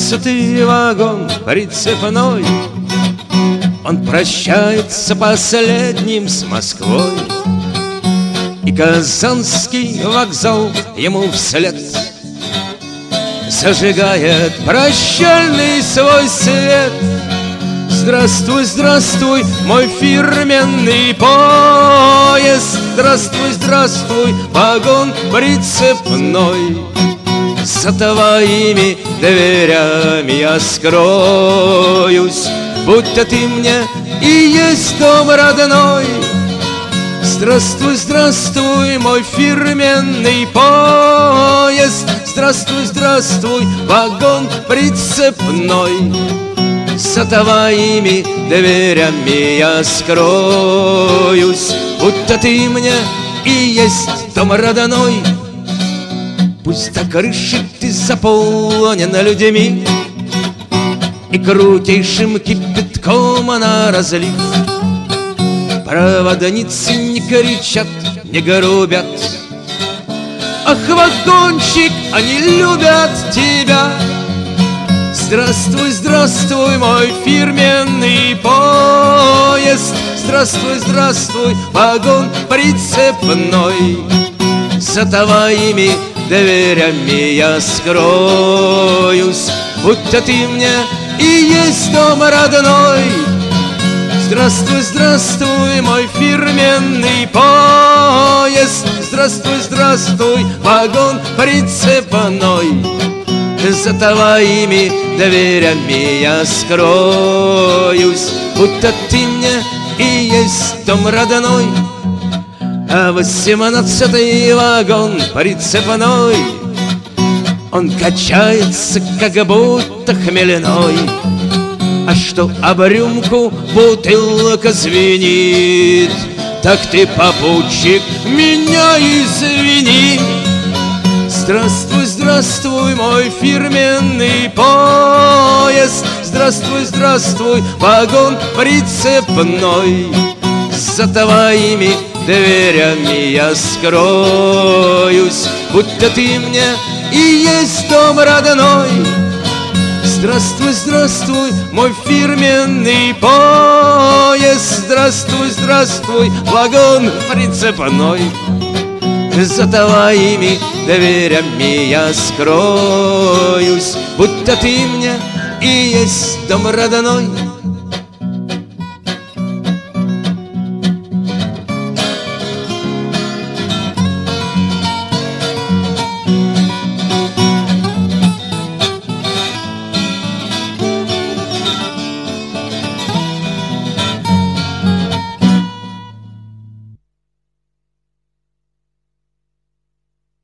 17-й вагон прицепной. Он прощается последним с Москвой, и Казанский вокзал ему вслед зажигает прощальный свой свет. Здравствуй, здравствуй, мой фирменный поезд, здравствуй, здравствуй, вагон прицепной. За твоими дверями я скроюсь, будто ты мне и есть дом родной. Здравствуй, здравствуй, мой фирменный поезд, здравствуй, здравствуй, вагон прицепной. За твоими дверями я скроюсь, будто ты мне и есть дом родной. Пусть до крыши ты заполнен людьми, и крутейшим кипятком она разлив. Проводницы не кричат, не грубят. Ах, вагончик, они любят тебя. Здравствуй, здравствуй, мой фирменный поезд, здравствуй, здравствуй, вагон прицепной. За твоими дверями я скроюсь, будто ты мне и есть дом родной. Здравствуй, здравствуй, мой фирменный поезд, здравствуй, здравствуй, вагон прицепной. За твоими дверями я скроюсь, будто ты мне и есть дом родной. А 18-й вагон прицепной, он качается, как будто хмельной. А что об рюмку бутылка звенит, так ты, попутчик, меня извини. Здравствуй, здравствуй, мой фирменный поезд, здравствуй, здравствуй, вагон прицепной. За твоими дверями я скроюсь, будто ты мне и есть дом родной. Здравствуй, здравствуй, мой фирменный поезд, здравствуй, здравствуй, вагон прицепной. За твоими дверями я скроюсь, будто ты мне и есть дом родной.